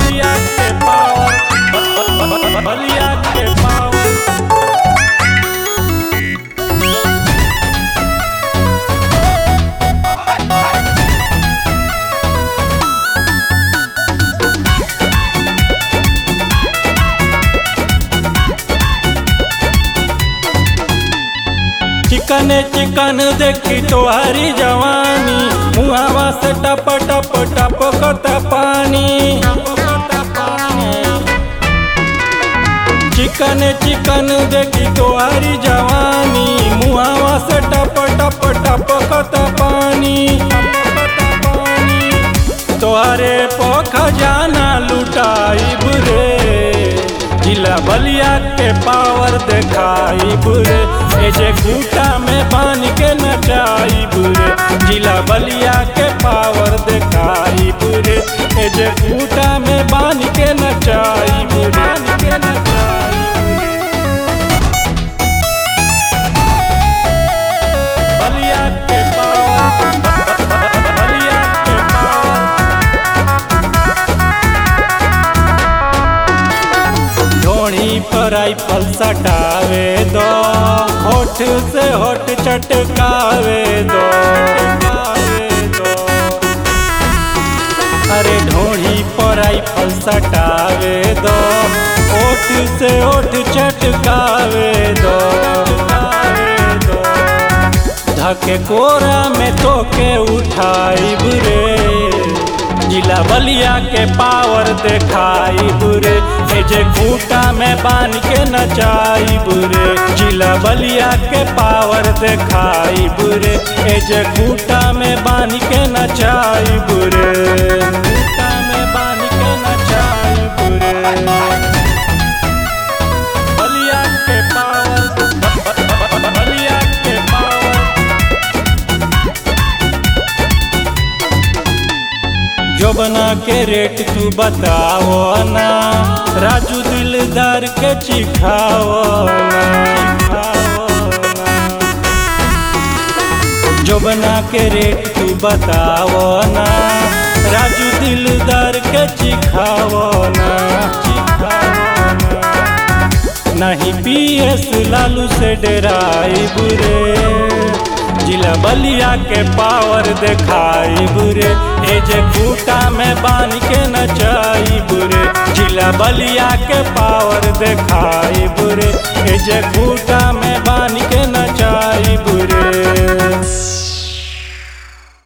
बलिया के पावर, बलिया के पावर। चिकन चिकन देखी तोहारी जवानी, मुहावा से टप टप टप कता पानी। चिकन चिकन देखी तोहारी जवानी, मुहावा से टप टप टप कता पानी। तोहरे पोख जाना लुटाई बुरे, जिला बलिया के पावर देखाई बुरे। ए जे खूटा में बांध के नचाई बुरे, जिला बलिया के पावर देखाई बुरे। ए जे खूटा में बांध के नचाई बुरे, के नचाई बुरे। बलिया के पावर, बलिया के पावर। ढोणी पर राइफल सटावे दो, होठ से होठ चटकावे दो। अरे ढोणी पर राइफल सटावे दो, होठ से होठ चटकावे दो। धके कोरा में तो के उठाई बुरे, जिला बलिया के पावर देखाई बुरे। ए जे खूटा में बांध के नचाई बुरे, जिला बलिया के पावर देखाई बुरे। ए जे खूटा में बांध के नचाई बुरे, खूटा में बांध के नचाई बुरे। बलिया के पावर, बलिया के पावर। जोबना के रेट तू बताओ ना, राजू दिलदार के चिखाओ ना। जोबना के रेट तू बताओ ना, राजू दिलदार के चिखाओ ना। नहीं पीएस लालू से डराई बुरे, जिला बलिया के पावर देखाई बुरे। ए जे खूटा में बांध के नचाई बुरे, जिला बलिया के पावर देखाई बुरे। ए जे खूटा में बांध के